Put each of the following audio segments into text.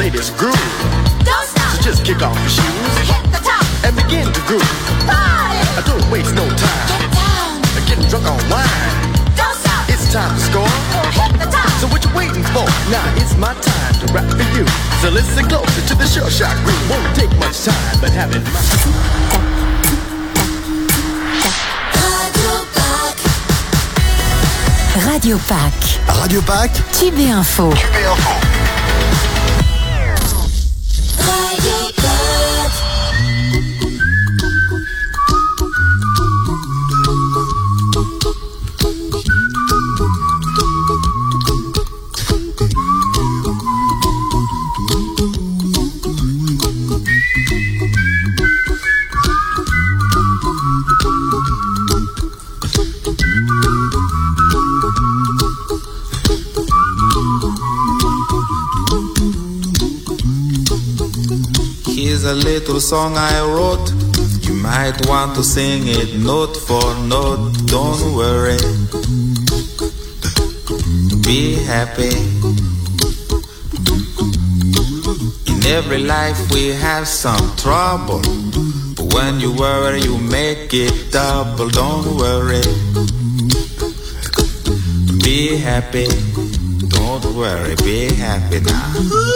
play this groove. Don't stop. So just kick off your shoes. Hit the top. And begin to groove. Party. Don't waste no time. Get down. Getting drunk on wine. Don't stop. It's time to score. Hit the top. So what you waiting for? Now it's my time to rap for you. So listen closer to the Sure Shot groove. Won't take much time, but have it. Radio Pack. Radio Pack. Tube Info. Tube Info. Radio Pack. Here's a little song I wrote. You might want to sing it note for note. Don't worry, be happy. In every life we have some trouble, but when you worry you make it double. Don't worry, be happy. Don't worry, be happy now.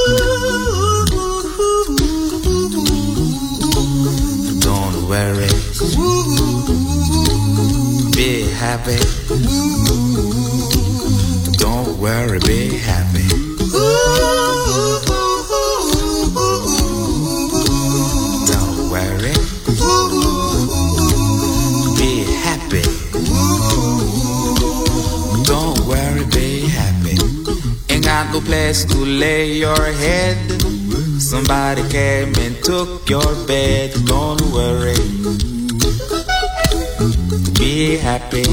Don't worry, be happy. Don't worry, be happy. Don't worry, be happy. Don't worry, be happy. Ain't got no place to lay your head. Somebody came and took your bed. Don't worry, be happy.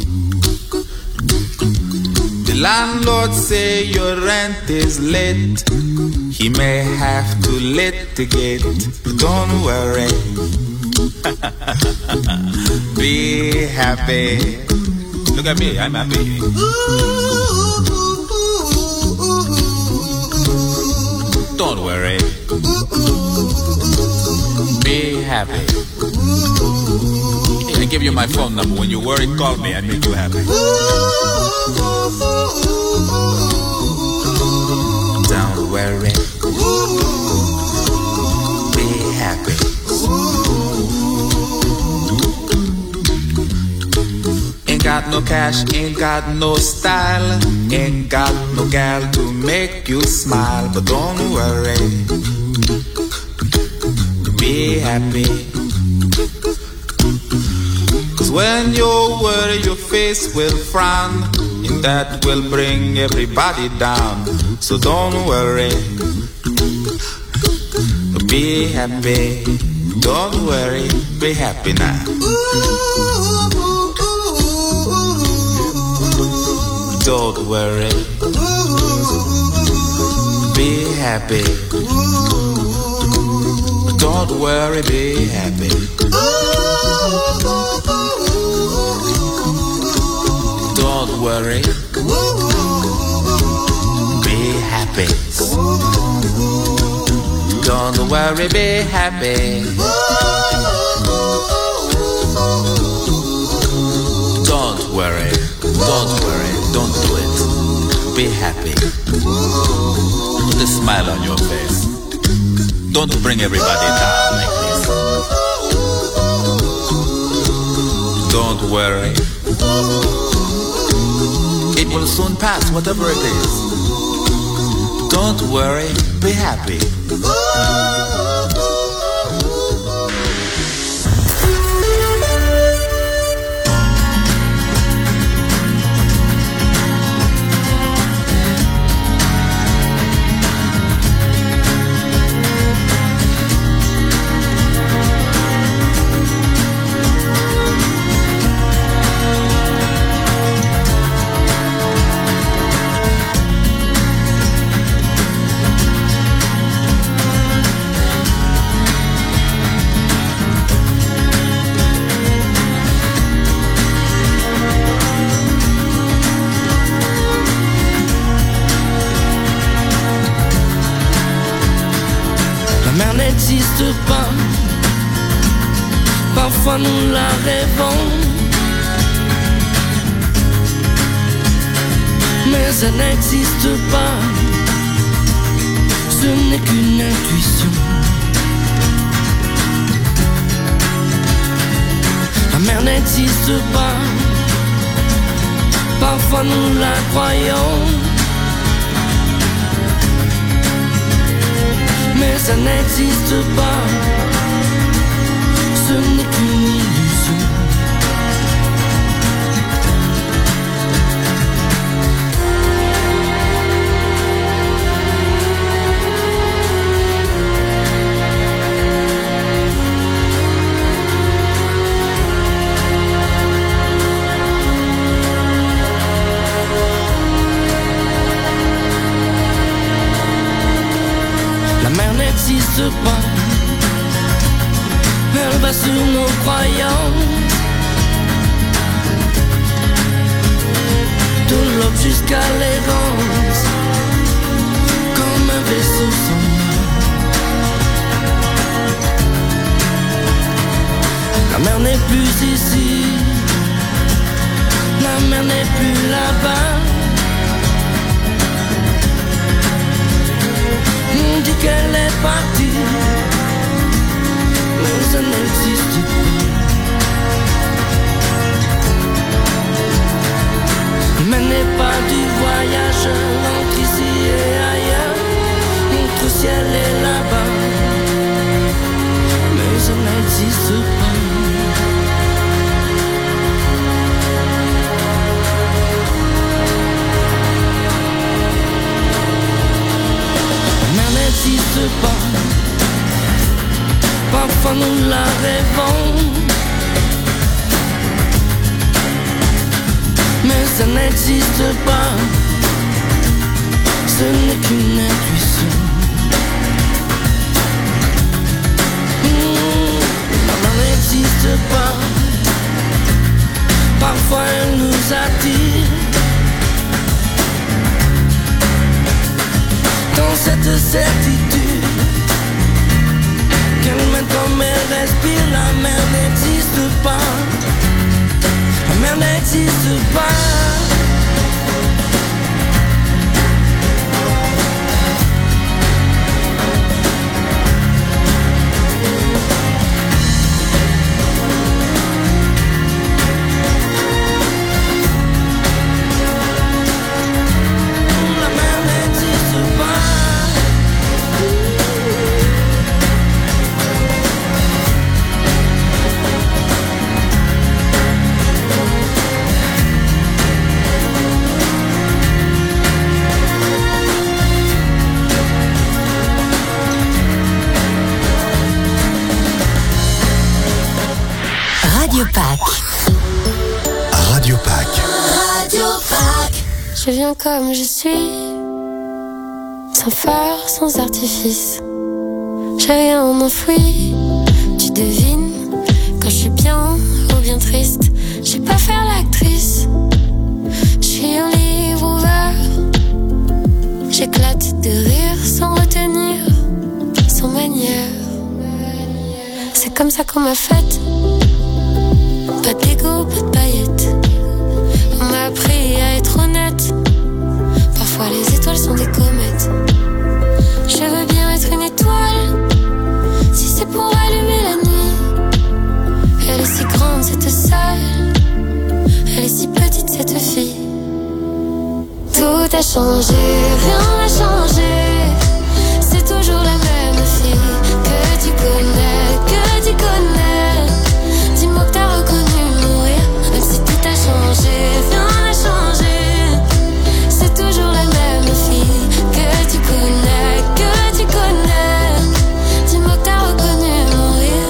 The landlord say your rent is late. He may have to litigate. Don't worry, be happy. Look at me, I'm happy. Don't worry, be happy. I give you my phone number. When you worry, call me. I make you happy. Don't worry, be happy. Ain't got no cash, ain't got no style, ain't got no gal to make you smile. But don't worry, be happy. Cause when you worry your face will frown, and that will bring everybody down. So don't worry, be happy. Don't worry, be happy now. Don't worry, be happy. Don't worry, be happy. Don't worry, be happy. Don't worry, be happy. Don't worry, don't do it. Be happy. Put a smile on your face. Don't bring everybody down like this. Don't worry, it will soon pass, whatever it is. Don't worry, be happy. n'existe pas. Parfois nous la rêvons, mais elle n'existe pas. Ce n'est qu'une intuition. La mer n'existe pas. Parfois nous la croyons, mais ça n'existe pas. Ce n'est qu'une illusion. La mer n'existe pas. Elle va sur nos croyances, de l'aube jusqu'à l'errance, comme un vaisseau sans nom. La mer n'est plus ici, la mer n'est plus là-bas. On dit qu'elle est partie, mais ça n'existe pas. Mais n'est pas du voyage entre ici et ailleurs, entre ciel et là-bas, mais ça n'existe pas. La mer n'existe pas. Parfois nous la rêvons, mais ça n'existe pas. Ce n'est qu'une intuition. La mer n'existe pas. Parfois elle nous attire dans cette certitude qu'elle mène comme elle respire. La mer n'existe pas. La mer n'existe pas. La mer n'existe pas. Radio Pâques. Radio Pâques. Radio Pâques. Je viens comme je suis, sans phare, sans artifice. J'ai rien enfoui, tu devines quand je suis bien ou bien triste. Je vais pas faire l'actrice, je suis un livre ouvert. J'éclate de rire sans retenir, sans manière. C'est comme ça qu'on m'a faite. Pas d'ego, pas de paillettes. On m'a appris à être honnête. Parfois les étoiles sont des comètes. Je veux bien être une étoile, si c'est pour allumer la nuit. Elle est si grande cette salle, elle est si petite cette fille. Tout a changé, rien n'a changé. C'est toujours la même fille que tu connais, que tu connais. Dis-moi que t'as reconnu mourir, même si tout a changé, rien n'a changé. C'est toujours la même fille que tu connais, que tu connais. Dis-moi que t'as reconnu mourir.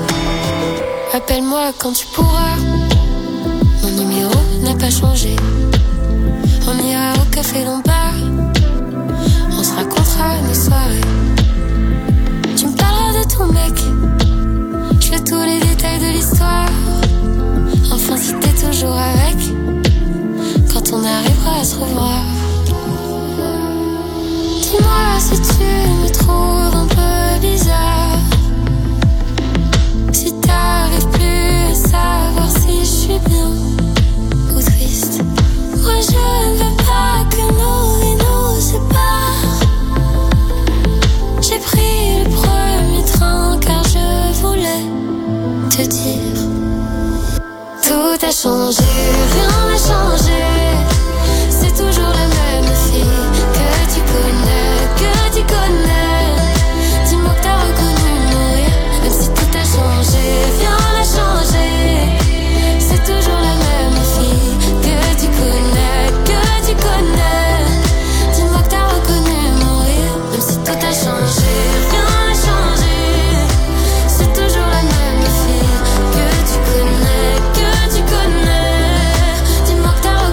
Appelle-moi quand tu pourras, mon numéro n'a pas changé. On ira au café Lombard, on se racontera nos soirées. Tu me parleras de ton mec, je veux tous les détails de l'histoire. Enfin si t'es toujours avec, quand on arrivera à se revoir. Dis-moi si tu me trouves un peu bizarre, te dire. Tout a changé, rien n'a changé. C'est toujours la même fille que tu connais, Dis-moi que t'as reconnu mourir, même si tout a changé, rien n'a changé. C'est toujours la même fille que tu connais, Dis-moi que t'as reconnu mourir, même si tout a changé, rien n'a changé. C'est toujours la même fille que tu connais, Dis-moi que t'as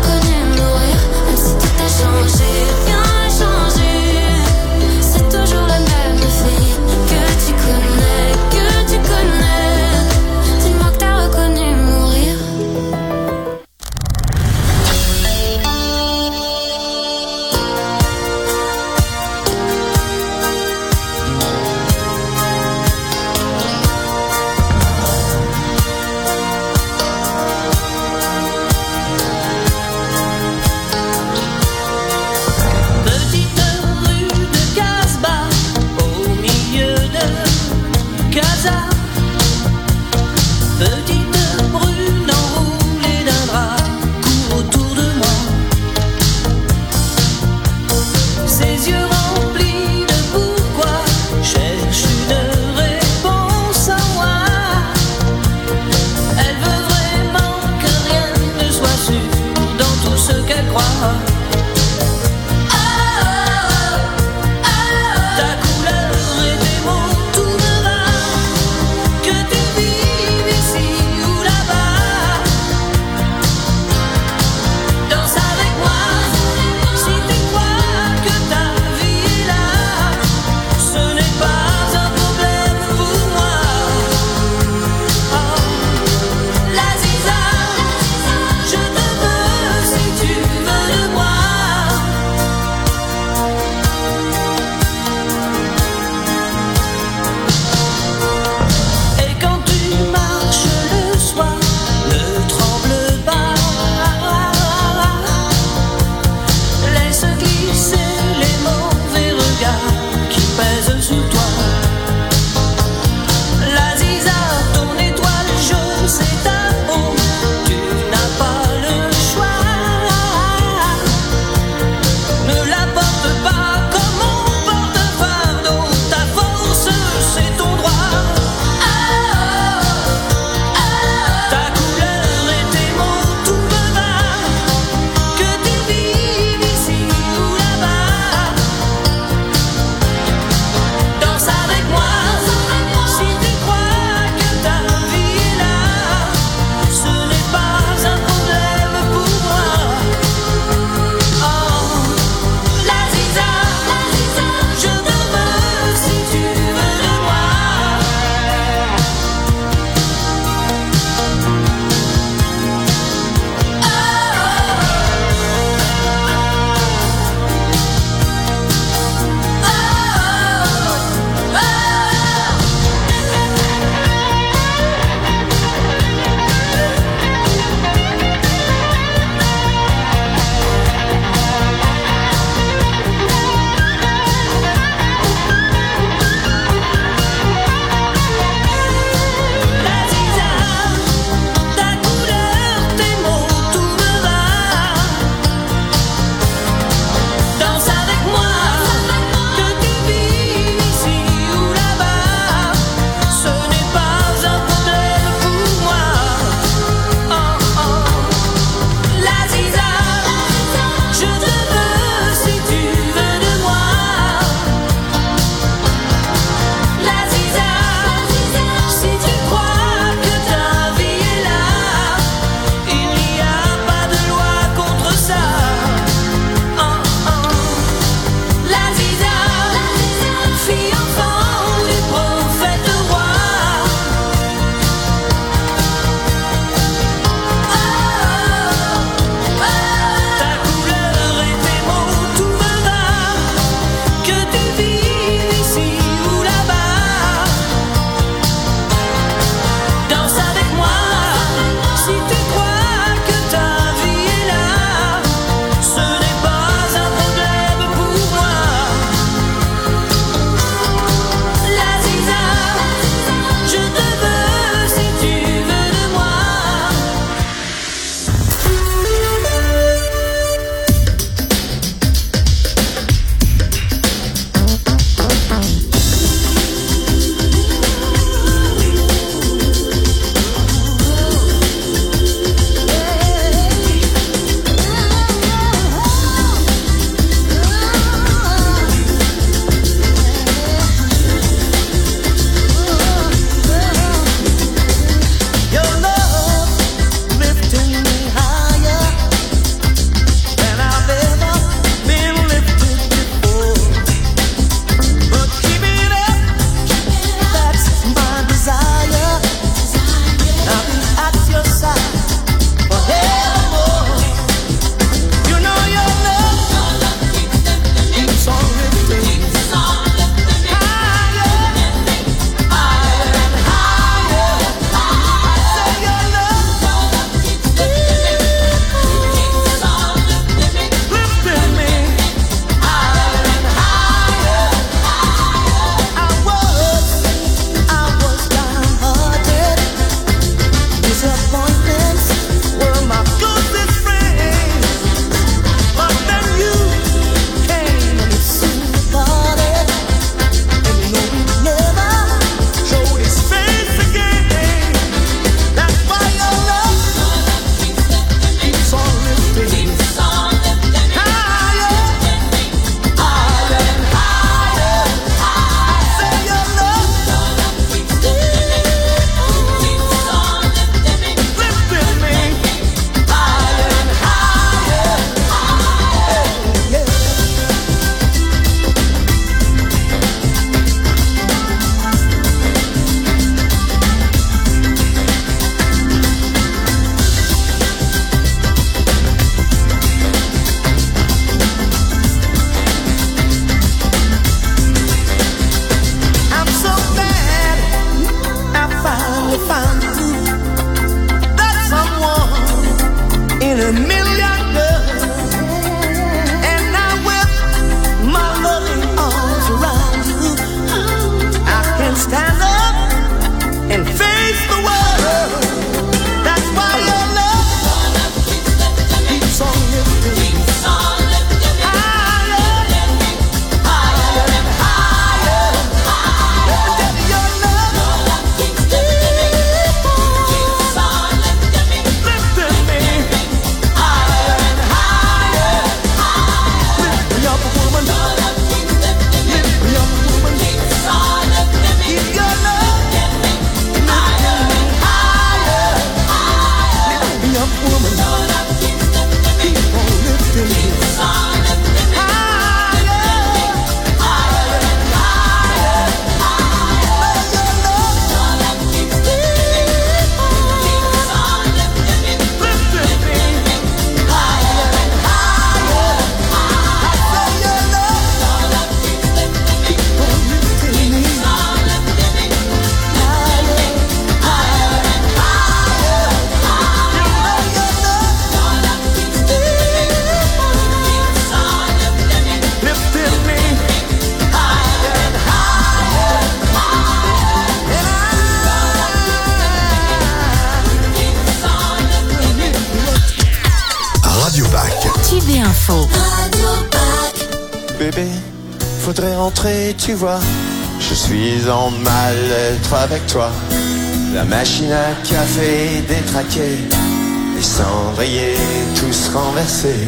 info. Radio Pack. Bébé, faudrait rentrer, tu vois. Je suis en mal-être avec toi. La machine à café détraquée, les cendriers tous renversés.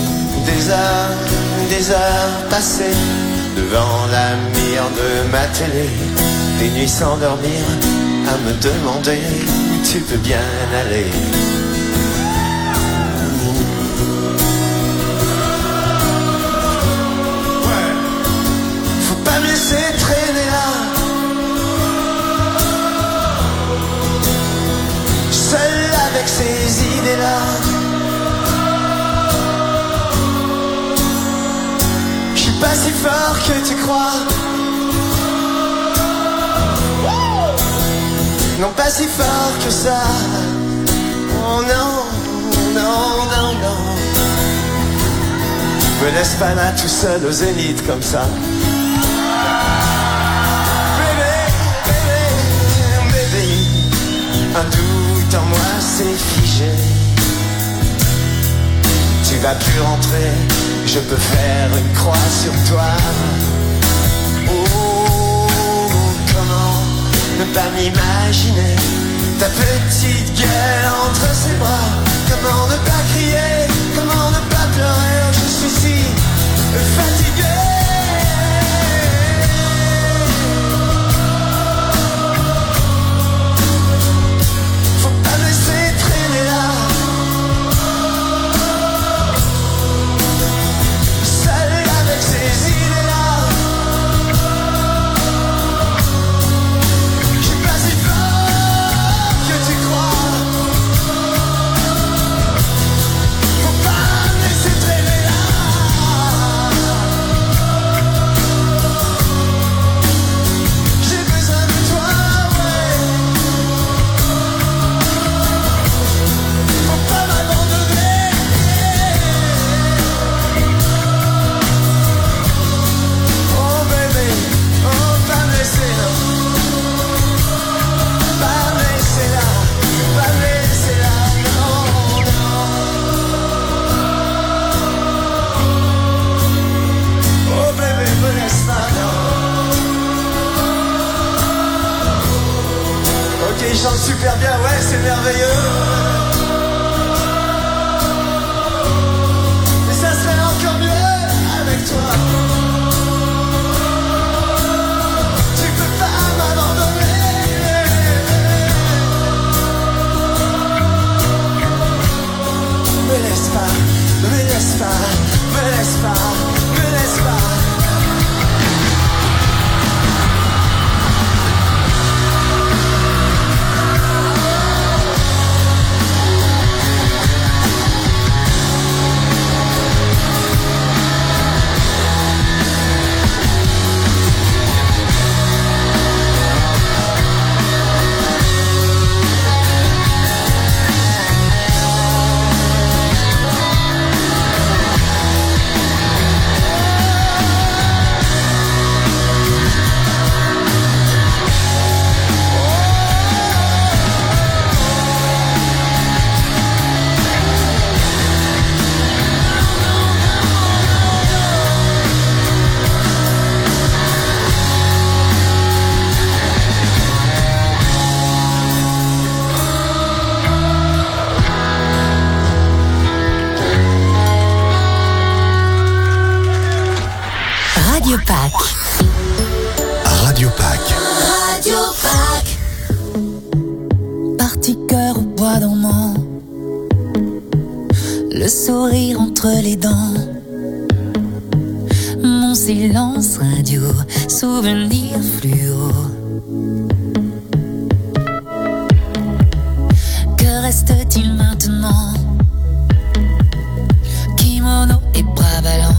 Des heures passées devant la mire de ma télé. Des nuits sans dormir à me demander où tu peux bien aller. Faut pas me laisser traîner là, seul avec ces idées-là. Je suis pas si fort que tu crois. Non, pas si fort que ça. Oh non, non, non, non. Me laisse pas là tout seul au zénith comme ça. Bébé, bébé, bébé, un doute en moi s'est figé. Tu vas plus rentrer, je peux faire une croix sur toi. Oh, comment ne pas m'imaginer ta petite gueule entre ses bras. Comment ne pas crier, comment ne pas pleurer. Je suis si fatigué. Faut pas me laisser traîner là, seul avec ces idées-là. Il chante super bien, ouais, c'est merveilleux. Mais ça serait encore mieux avec toi. Tu peux pas m'abandonner. Me laisse pas, me laisse pas, me laisse pas, me laisse pas. Radio Pack. Radio Pack. Radio Pack. Parti cœur au bois dormant, le sourire entre les dents, mon silence radio, souvenir fluo. Que reste-t-il maintenant? Kimono et bras ballants,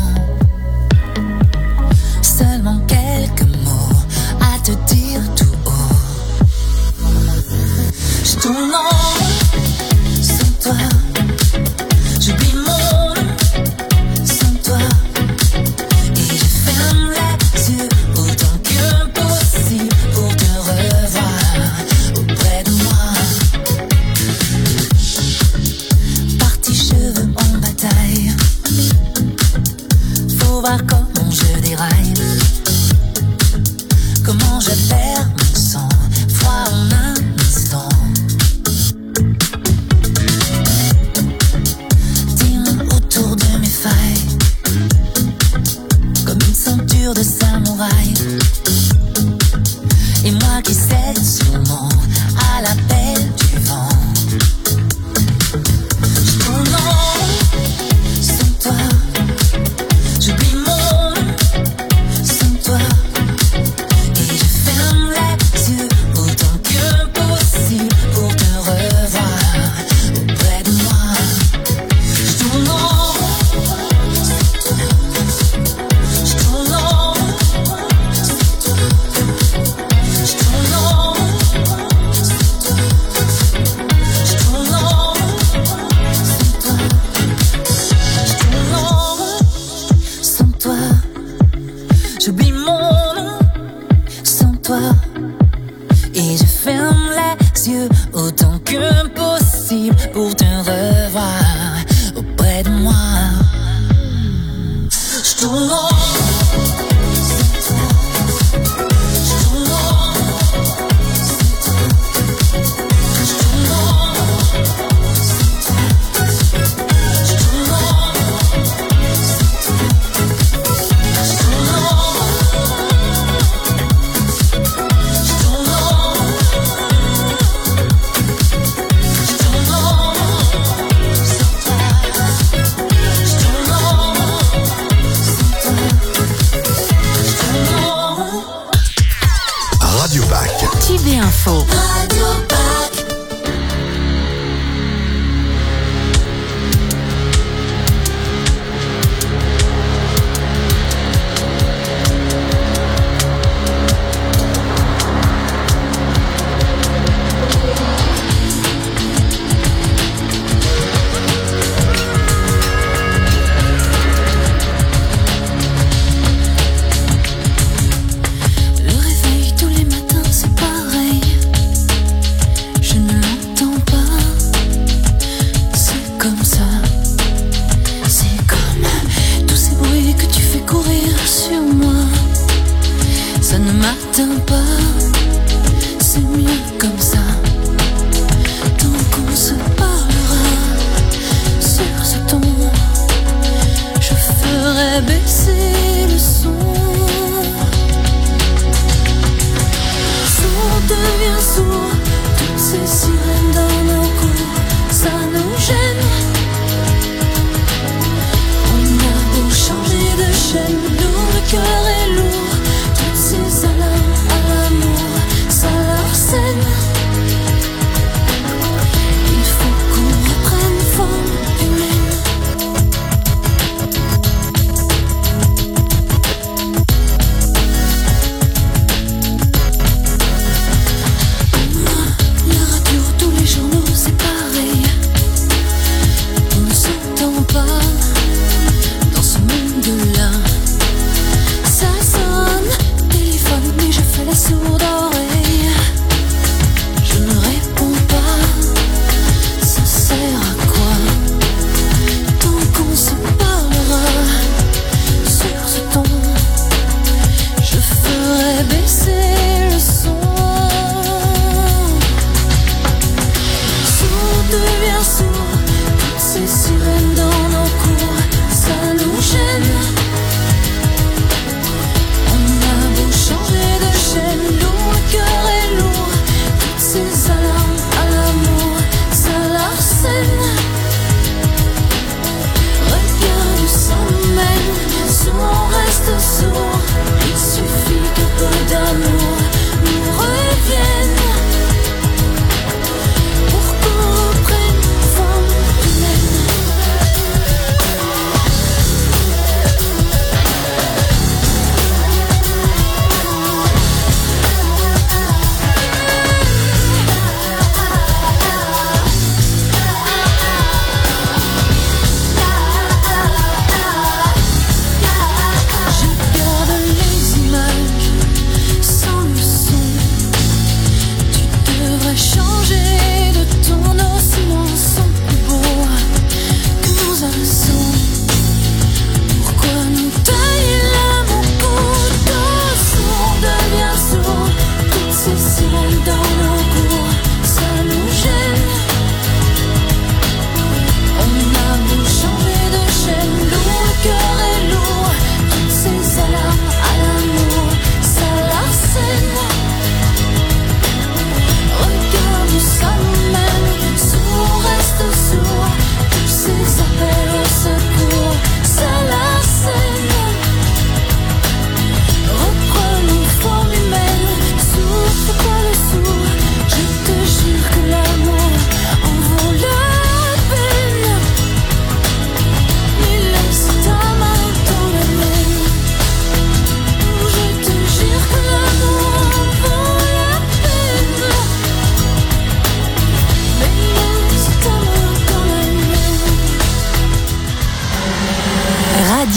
seulement quelques mots à te dire tout haut. Je tourne en rond sans toi, j'oublie mon nom sans toi, et je ferme les yeux autant que possible pour te revoir auprès de moi. Parti cheveux en bataille, voir comment je déraille, comment je perds mon sang-froid en un instant. Tire autour de mes failles comme une ceinture de samouraï, et moi qui cède souvent à l'appel du vent. Je tourne en rond sans toi, j'oublie mon nom sans toi, et je ferme les yeux autant que possible pour te revoir auprès de moi. Je tourne en rond sans toi, je tourne en rond sans toi, je tourne en rond sans toi, je tourne en rond sans toi, je tourne en rond sans toi, j'oublie mon nom sans toi, et je ferme les yeux autant que possible pour te revoir auprès de moi. Je tourne en rond sans toi, je tourne en rond sans toi, je tourne en rond sans toi, je tourne en rond sans toi, je tourne en rond, je tourne en rond, je tourne en rond sans toi, je tourne en rond sans toi, je tourne en rond. Radio Pack. Tube et Info. Radio Pack. Le réveil tous les matins c'est pareil, je ne l'entends pas, c'est comme ça, c'est comme tous ces bruits que tu fais courir sur moi, ça ne m'atteint pas, c'est mieux comme ça, tant qu'on se parlera sur ce ton, je ferai baisser le son. On devient sourd, toutes ces sirènes dans nos cours, ça nous gêne. On a beau changer de chaîne, nous le cœur est lourd, toutes ces alarmes à l'amour, ça l'arsène. Il faut qu'on reprenne forme humaine. La radio, tous les journaux, c'est pareil. On ne s'entend pas dans ce monde-là. Ça sonne, téléphone, mais je fais la sourde oreille. Je ne réponds pas, ça sert à quoi? Tant qu'on se parlera sur ce ton, je ferai baisser le son. Sourd devient sourd, toutes ces sirènes dans nos cours, ça nous gêne. On a beau changer de chaîne, nous le cœur est lourd, toutes ces alarmes à l'amour, ça l'arsène. Regarde où ça mène, souvent on reste sourd, il suffit qu'un peu d'amour nous revienne pour qu'on reprenne forme humaine. Je garde les images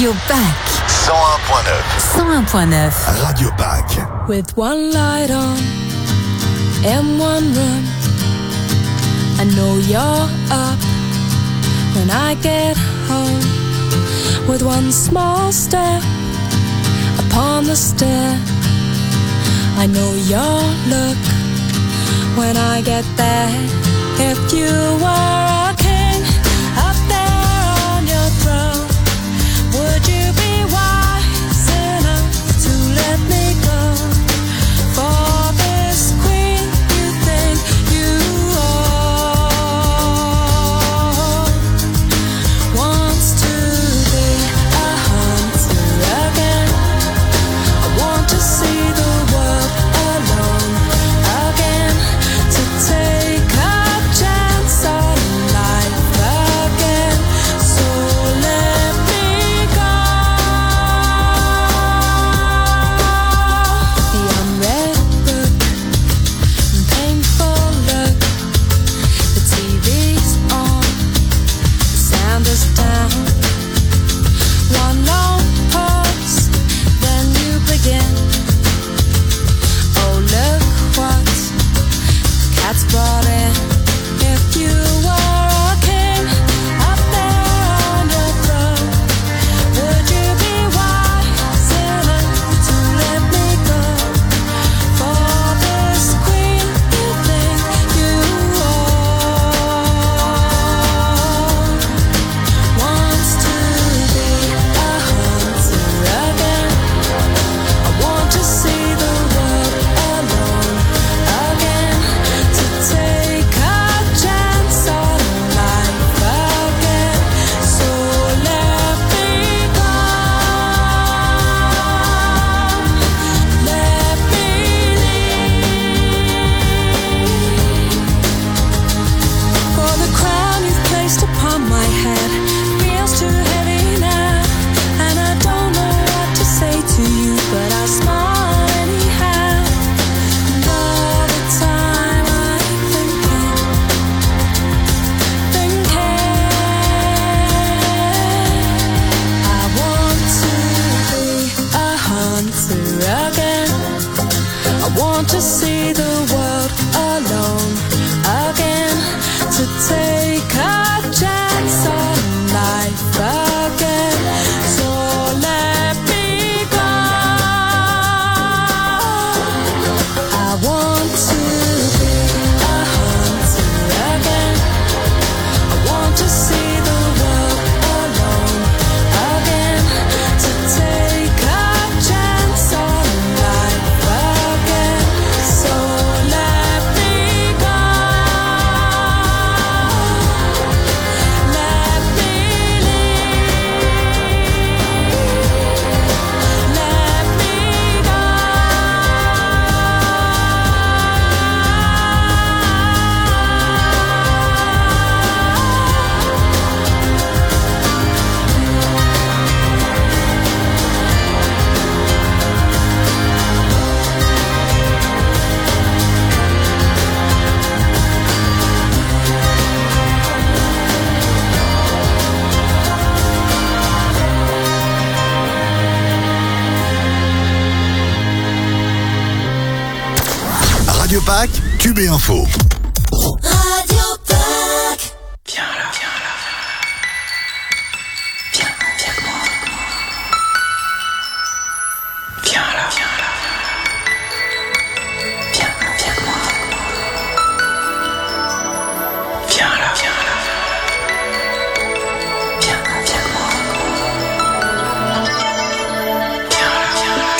Radio Pâques. 101.9. 101.9. Radio Pâques. With one light on in one room, I know you're up when I get home. With one small step upon the stair, I know your look when I get there. If you were a king up there on your throne, would you be wise enough to let me go for this queen you think you are? Wants to be a hunter again. I want to see the world alone again, to take a chance on life again. So let me go. The unread book and painful look. The TV's on, the sound is down. One long pause, then you begin. Oh, look what the cat's brought in. If you were a king up there on your throne, would you be wise enough to let me go for this queen you think you are? Wants to be a hunter again. I want to see the world alone again, to take a chance on life again. So let me go. Let me leave. For the crown you've placed upon my head feels too heavy now, and I don't know what to say to you, but I smile anyhow. And all the time I'm thinking, I want to be a hunter again. I want to see the world alone again, to take a chance on life again. So let me go. I want to be a hunter again. I want to see the world alone again, to take a chance on life again. So let me go. Let me leave. Let me go. Radio Pâques, Cube et Info. Radio Pâques. Viens là, viens là. Viens, viens avec moi. Viens là, viens là. Viens, viens avec moi. Viens là, viens là. Viens, viens avec moi. Viens là, viens là.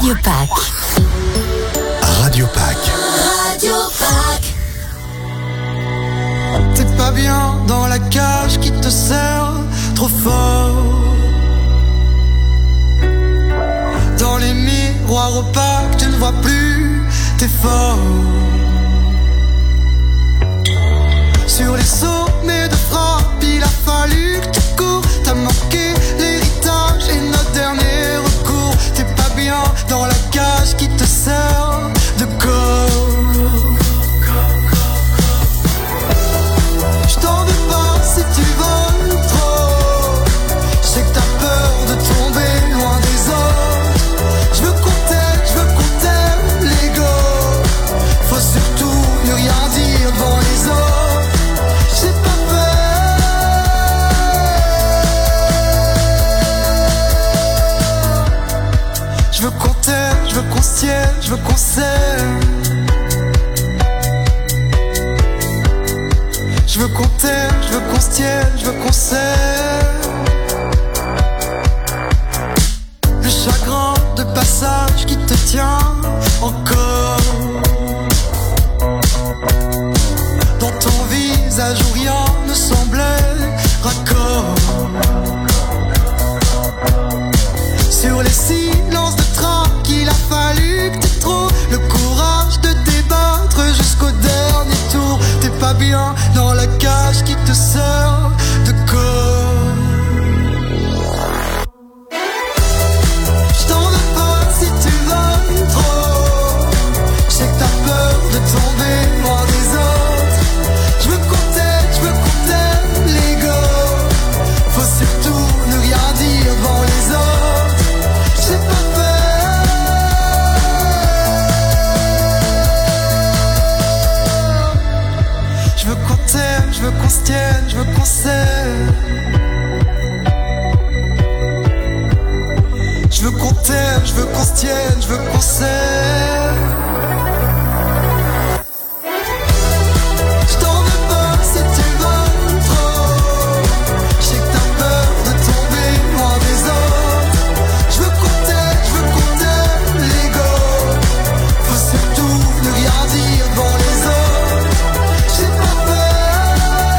Radio Pâques. Radio Pâques. Radio Pâques. T'es pas bien dans la cage qui te serre trop fort. Dans les miroirs opaques, tu ne vois plus tes forts. Sur les sommets de frappe, il a fallu que tu cours. T'as manqué l'héritage et notre dernier recours. T'es pas bien dans la cage qui te sert de corps. Je t'en veux pas si tu voles trop. Je sais que t'as peur de tomber loin des autres. Je veux qu'on t'aime l'ego. Faut surtout ne rien dire devant les autres. J'ai pas peur. Je veux qu'on t'aime, je veux qu'on se tienne, je veux qu'on s'aime. Je veux qu'on t'aime, je veux qu'on se tienne, je veux qu'on s'aime. Le chagrin de passage qui te tient encore. Dans ton visage où rien ne semblait raccord. Sur les silences de train qu'il a fallu que tu trouves le courage de débattre jusqu'au dernier tour. T'es pas bien dans la cage qui te sert de corps. Je t'en veux pas si tu voles trop. Je sais que t'as peur de tomber loin des autres. Je veux qu'on t'aime l'ego. Faut surtout ne rien dire devant les autres. J'ai pas peur. Je veux qu'on t'aime, je veux qu'on se tienne, je veux qu'on s'aime. Je veux qu'on t'aime, je veux qu'on se tienne, je veux qu'on s'aime. Je t'en veux pas si tu voles trop. Je sais que t'as peur de tomber loin des autres. Je veux qu'on t'aime l'ego. Faut surtout ne rien dire devant les autres. J'ai pas peur.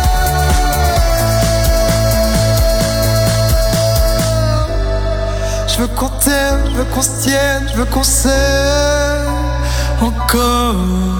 Je veux qu'on t'aime, je veux qu'on se tienne, je veux qu'on s'aime encore.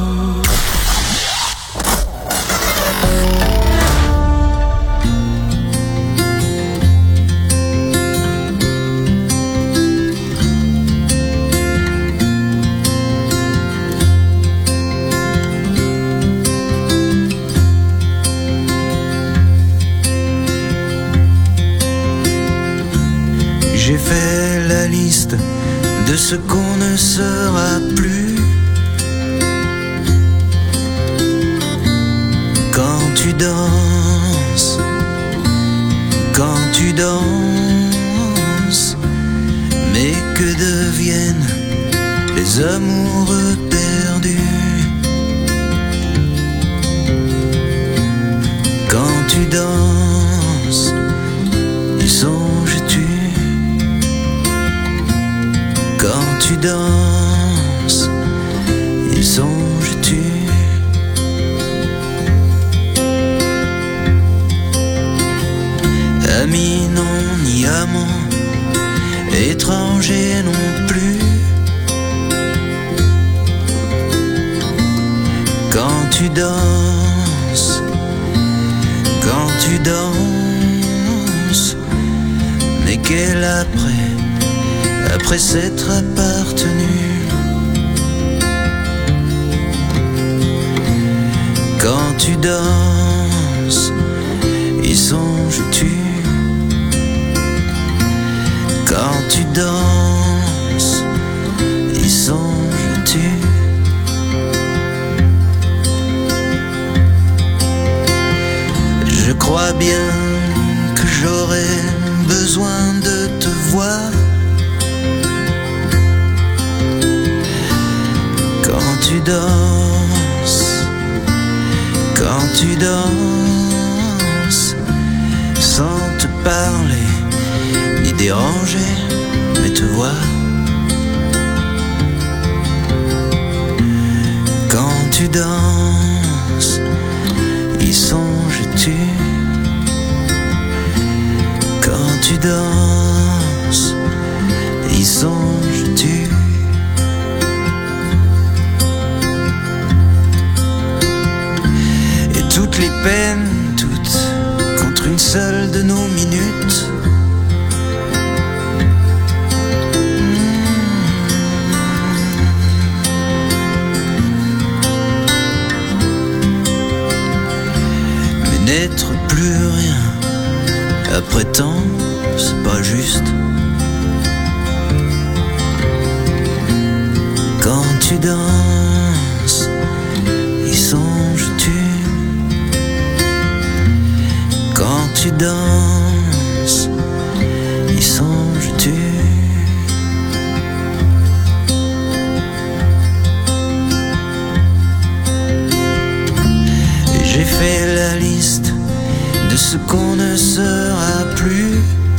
J'ai fait la liste de ce qu'on ne sera plus. Quand tu danses, mais que deviennent les amoureux perdus? Quand tu danses, y songes-tu? Quand tu danses, y songes-tu? Ami non, ni amant, étranger non plus. Quand tu danses, mais quel après s'être appartenu? Quand tu danses, y songes-tu? Quand tu danses, y songes-tu? Je crois bien que j'aurais besoin de te voir. Quand tu danses, sans te parler ni déranger, mais te voir. tu danses, y songes-tu? Quand tu danses, y songes-tu? Et toutes les peines, toutes contre une seule de nos minutes. N'être plus rien après tant, c'est pas juste. Quand tu danses, y songes-tu? Quand tu danses, y songes-tu? Et j'ai fait la liste de ce qu'on ne sera plus.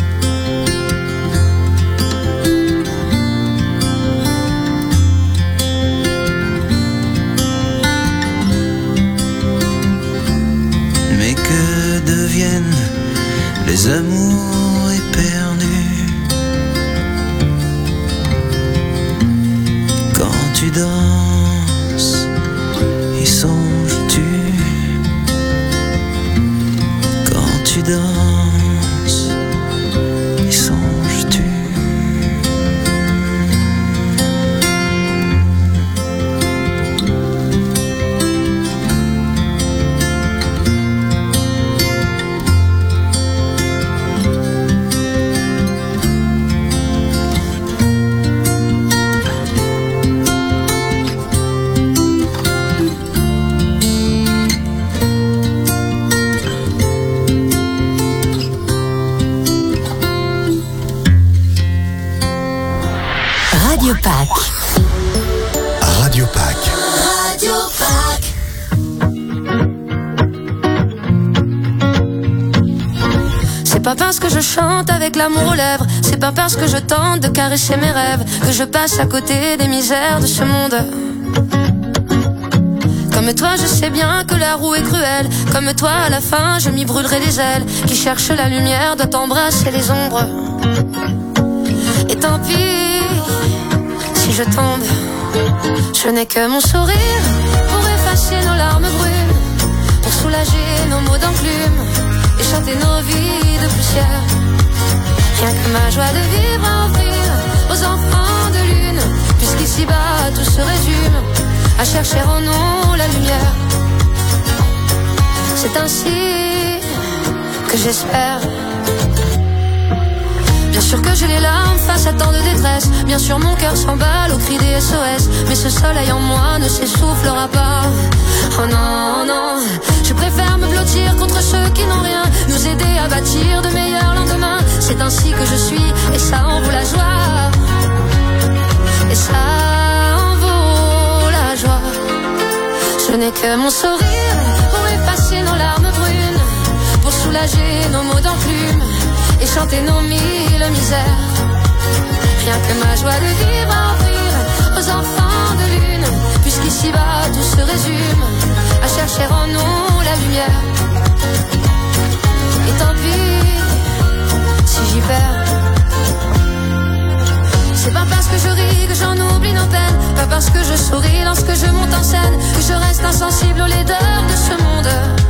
Mais que deviennent les amours éperdus? Quand tu danses, y songes-tu? Tu danses, y songes-tu? Radio Pack. Radio Pack. Radio Pack. C'est pas parce que je chante avec l'amour aux lèvres, c'est pas parce que je tente de caresser mes rêves que je passe à côté des misères de ce monde. Comme toi je sais bien que la roue est cruelle, comme toi à la fin je m'y brûlerai les ailes. Qui cherche la lumière doit embrasser les ombres. Et tant pis si je tombe, je n'ai que mon sourire pour effacer nos larmes brunes, pour soulager nos maux d'enclume et chanter nos vies de poussière. Rien que ma joie de vivre à offrir aux enfants de lune, puisqu'ici-bas tout se résume à chercher en nous la lumière. C'est ainsi que j'espère. Bien sûr que j'ai les larmes face à tant de détresse, bien sûr mon cœur s'emballe au cri des SOS, mais ce soleil en moi ne s'essoufflera pas. Oh non, non, je préfère me blottir contre ceux qui n'ont rien, nous aider à bâtir de meilleurs lendemains. C'est ainsi que je suis, et ça en vaut la joie. Et ça en vaut la joie. Je n'ai que mon sourire pour effacer nos larmes brunes, pour soulager nos maux d'enclume et chanter nos mille misères. Rien que ma joie de vivre à offrir aux enfants de lune, puisqu'ici-bas tout se résume à chercher en nous la lumière. Et tant pis si j'y perds. C'est pas parce que je ris que j'en oublie nos peines, pas parce que je souris lorsque je monte en scène que je reste insensible aux laideurs de ce monde.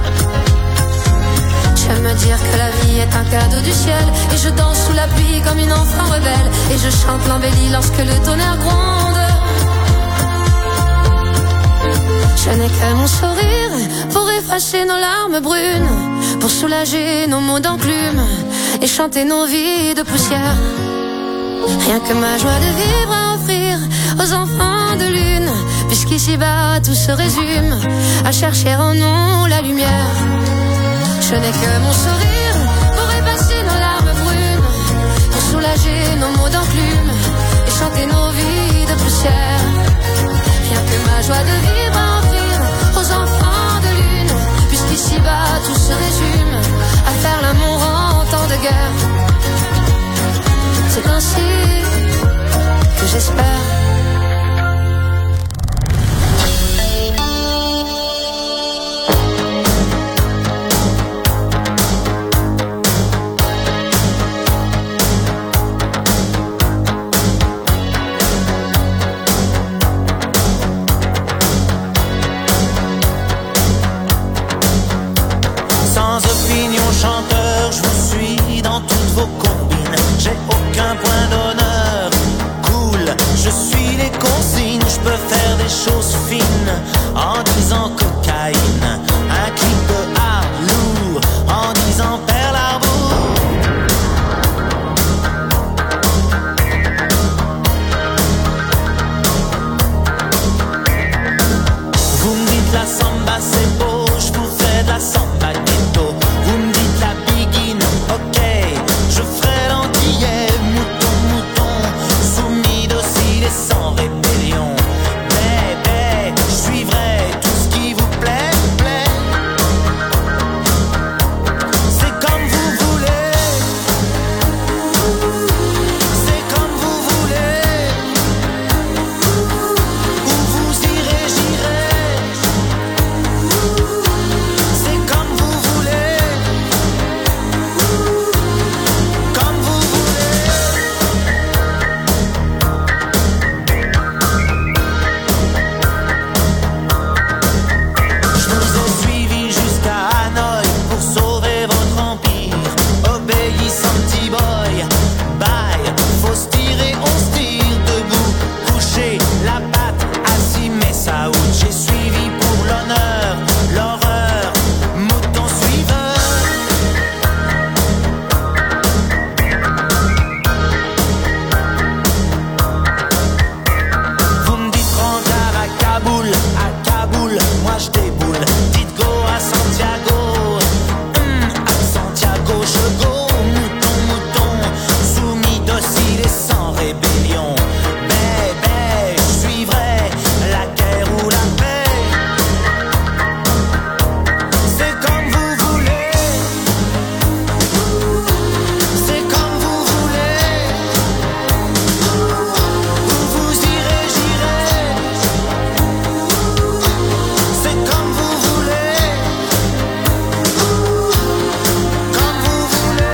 J'aime me dire que la vie est un cadeau du ciel, et je danse sous la pluie comme une enfant rebelle, et je chante l'embellie lorsque le tonnerre gronde. Je n'ai que mon sourire pour effacer nos larmes brunes, pour soulager nos maux d'enclume et chanter nos vies de poussière. Rien que ma joie de vivre à offrir aux enfants de lune, puisqu'ici-bas tout se résume à chercher en nous la lumière. Je n'ai que mon sourire pour effacer nos larmes brunes, pour soulager nos maux d'enclume et chanter nos vies de poussière. Rien que ma joie de vivre à offrir aux enfants de lune, puisqu'ici-bas tout se résume à faire l'amour en temps de guerre. C'est ainsi que j'espère. chanteur, je vous suis dans toutes vos combines. J'ai aucun point d'honneur. Cool, je suis les consignes. Je peux faire des choses fines en disant cocaïne. Un clip de hard lourd en disant Pearl Harbor. Vous me dites la samba c'est beau, je vous fais de la samba ghetto. Vous me dites la biguine, ok, je ferai l'antillais. Mouton, mouton, soumis, docile et sans rébellion. Bébé, je suivrai tout ce qui vous plaît, plaît. C'est comme vous voulez. C'est comme vous voulez. Où vous irez, j'irai. C'est comme vous voulez. Comme vous voulez. Je vous ai suivi jusqu'à Hanoï pour sauver votre empire. Obéissant petit boy, bye. Faut se tirer, on se tire debout. Coucher la patte, assis mais ça out. J'ai suivi pour l'honneur, l'horreur, mouton suiveur. Vous me dites rencard à Kaboul, moi je déboule. Dites go à Santiago, je go. Mouton, mouton, soumis, docile et sans rébellion. Bébé, je suivrai la guerre ou la paix. C'est comme vous voulez. C'est comme vous voulez. Où vous irez, j'irai. C'est comme vous voulez. Comme vous voulez.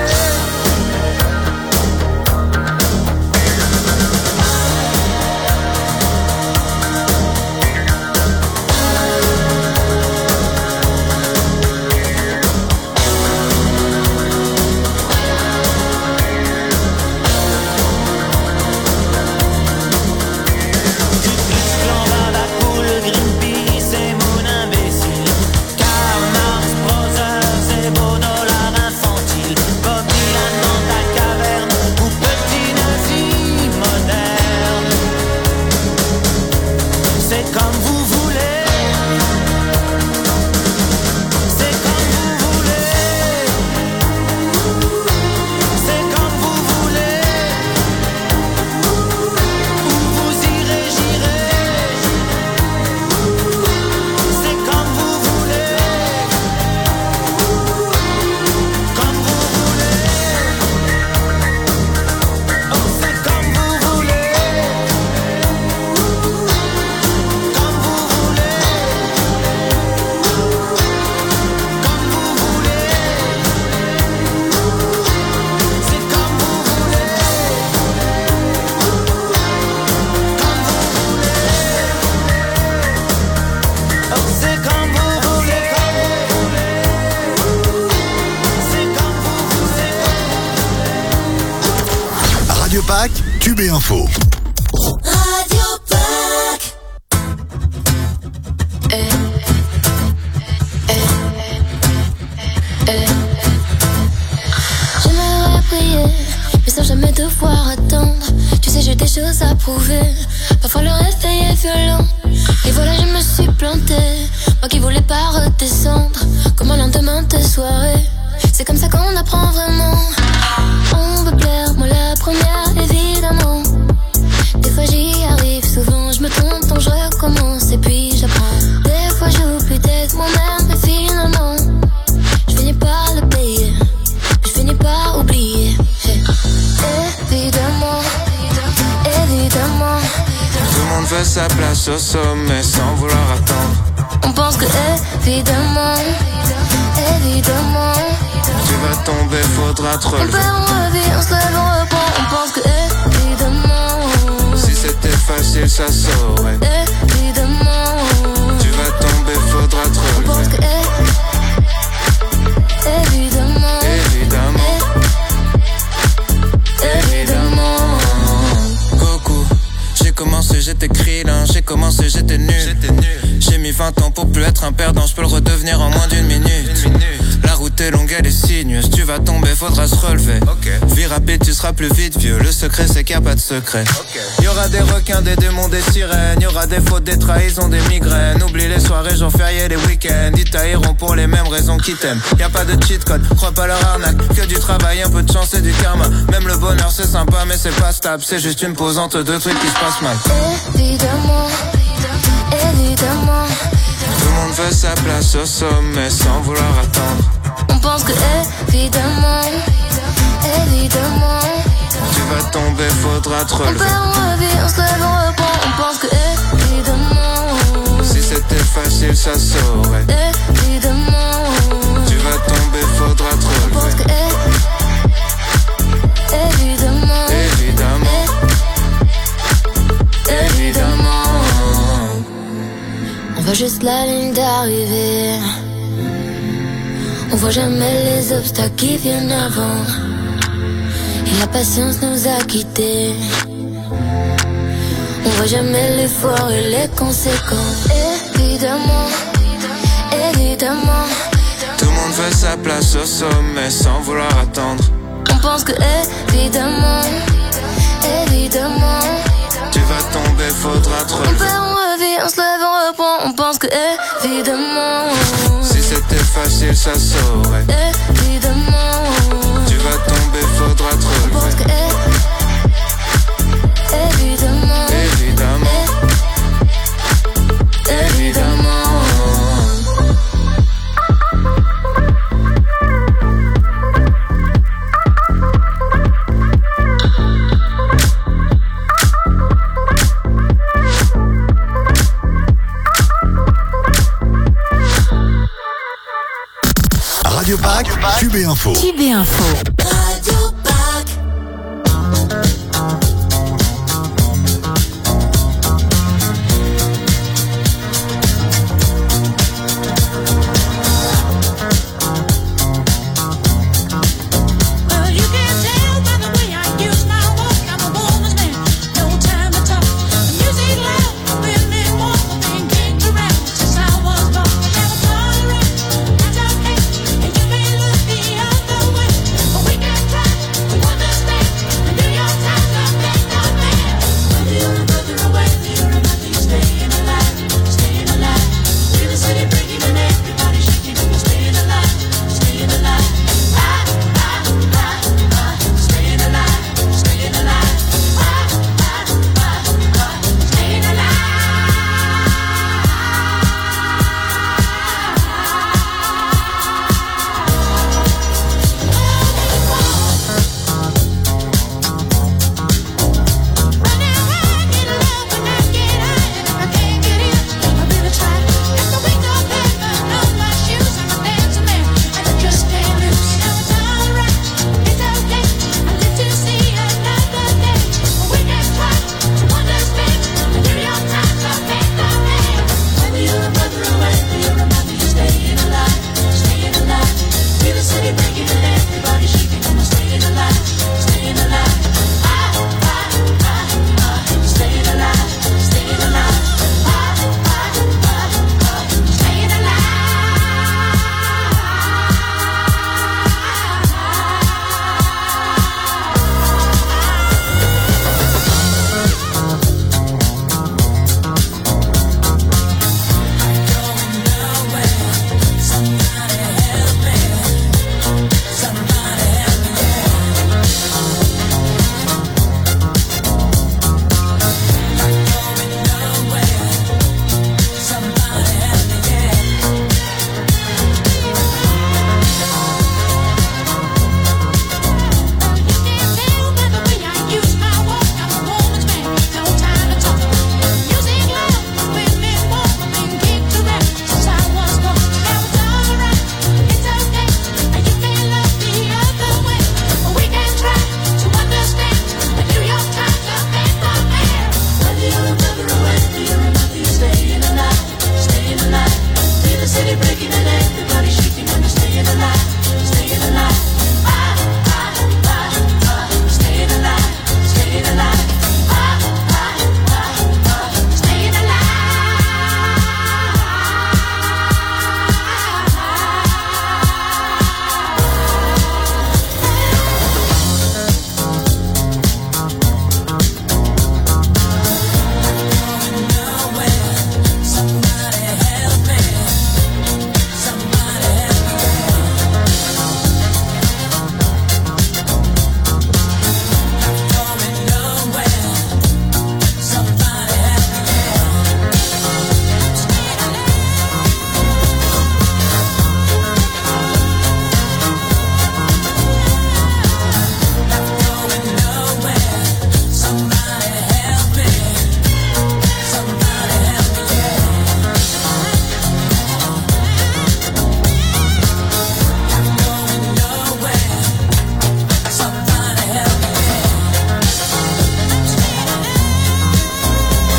Clan Badapoul, Greenpeace et Moon imbécile. Karl Marx, Brothers et beau dollar infantile. Bob Dylan dans ta caverne ou petit nazi moderne. C'est comme vous voulez. C'est comme vous voulez. C'est comme vous voulez. Où vous irez, j'irai. C'est comme vous voulez. Comme vous voulez. Oh, c'est comme vous voulez. Comme vous voulez. Comme vous voulez. C'est comme vous voulez. Comme vous voulez. Oh, c'est comme vous voulez. C'est comme vous voulez. Radio Pack, Tube et Info. Radio Pack. J'aimerais prier, mais sans jamais devoir attendre. Tu sais, j'ai des choses à prouver. Parfois le réveil est violent. Et voilà, je me suis plantée. Moi qui voulais pas redescendre. Comme un lendemain de soirée. C'est comme ça qu'on apprend vraiment. On veut plaire, moi la première, évidemment. Des fois j'y arrive, souvent je me trompe, donc je recommence et puis j'apprends. Des fois j'oublie d'être moi-même, mais finalement je finis par le payer, je finis par oublier. Évidemment, évidemment, tout le monde veut sa place au sommet sans vouloir attendre. on pense que évidemment, évidemment, Tu vas tomber, faudra te on relever. perd, on revit, on se lève, on reprend. On pense que évidemment, Si c'était facile, ça saurait. évidemment, Tu vas tomber, faudra te on pense relever. que évidemment, commencé, j'étais krillin. J'ai commencé, j'étais nul. J'ai mis 20 ans pour plus être un perdant. Je peux le redevenir en moins d'une minute. La route est longue, elle est sinueuse. Tu vas tomber, faudra se relever. Vie rapide, tu seras plus vite vieux. Le secret, c'est qu'il n'y a pas de secret. Y'aura des requins, des démons, des sirènes. Y'aura des fautes, des trahisons, des migraines. Oublie les soirées, jours fériés, les week-ends. Ils tailleront pour les mêmes raisons qu'ils t'aiment. Y'a pas de cheat code, crois pas leur arnaque. Que du travail, un peu de chance et du karma. Même le bonheur c'est sympa mais c'est pas stable. C'est juste une pause entre deux trucs qui se passent mal. Évidemment, évidemment. Tout le monde veut sa place au sommet sans vouloir attendre. On pense que évidemment, évidemment. Tu vas tomber, faudra te On relever. perd, on revit, on se lève, on reprend. On pense que évidemment. Si c'était facile ça saurait. Évidemment. Tu vas tomber, faudra te On pense relever. que évidemment. Évidemment. Évidemment. On voit juste la ligne d'arrivée. On voit jamais les obstacles qui viennent avant. Et la patience nous a quittés. On voit jamais l'effort et les conséquences. Évidemment, évidemment. Tout le monde veut sa place au sommet sans vouloir attendre. On pense que évidemment, évidemment. Tu vas tomber, faudra te On relever. perd, on revit, on se lève, on reprend. On pense que évidemment. Si c'était facile ça saurait. Évidemment. Tu vas tomber, faudra te On pense que relever. évidemment. Évidemment. Évidemment. Radio Pack, Tube et Info. Tube et Info.